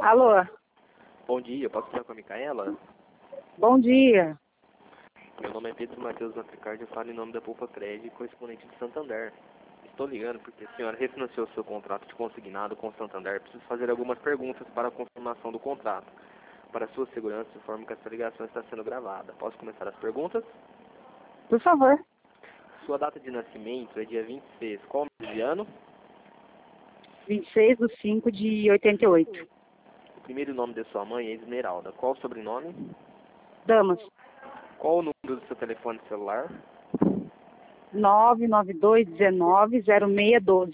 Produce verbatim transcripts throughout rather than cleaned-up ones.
Alô? Bom dia, posso falar com a Micaela? Bom dia. Meu nome é Pedro Matheus Matricardi, eu falo em nome da Poupa Crédito, correspondente de Santander. Estou ligando porque a senhora refinanciou seu contrato de consignado com o Santander. Preciso fazer algumas perguntas para a confirmação do contrato. Para sua segurança, informo que essa ligação está sendo gravada. Posso começar as perguntas? Por favor. Sua data de nascimento é dia vinte e seis. Qual mês de ano? vinte e seis de cinco de oitenta e oito. O primeiro nome de sua mãe é Esmeralda. Qual o sobrenome? Damas. Qual o número do seu telefone celular? nove nove dois um nove zero seis um dois.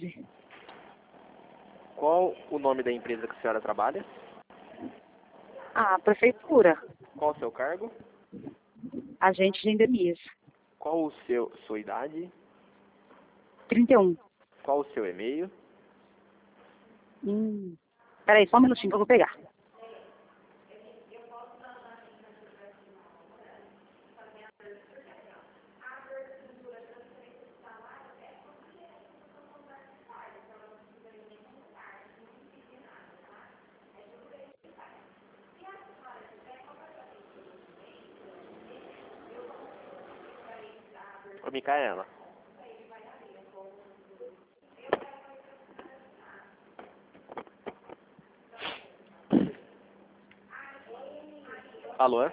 Qual o nome da empresa que a senhora trabalha? Ah, prefeitura. Qual o seu cargo? Agente de endemias. Qual o seu, sua idade? trinta e um. Qual o seu e-mail? Hum. Peraí, só um minutinho que eu vou pegar. Ô, Micaela. Alô?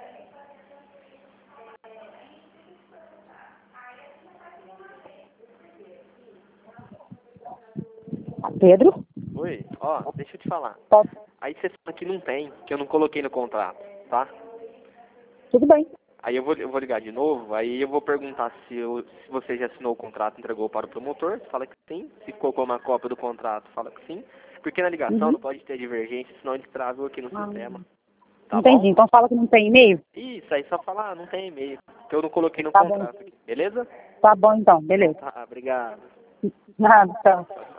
Pedro? Oi, ó, deixa eu te falar. Posso? Aí você fala que não tem, que eu não coloquei no contrato, tá? Tudo bem. Aí eu vou, eu vou ligar de novo, aí eu vou perguntar se, eu, se você já assinou o contrato, entregou para o promotor, você fala que sim. Se colocou uma cópia do contrato, fala que sim. Porque na ligação Uhum. não pode ter divergência, senão eles travam aqui no Ah, sistema. Tá entendi. bom? Então fala que não tem e-mail? Isso, aí só falar, ah, não tem e-mail, que eu não coloquei no Tá bom. contrato aqui, beleza? Tá bom então, beleza. Tá, obrigado. Nada, tchau.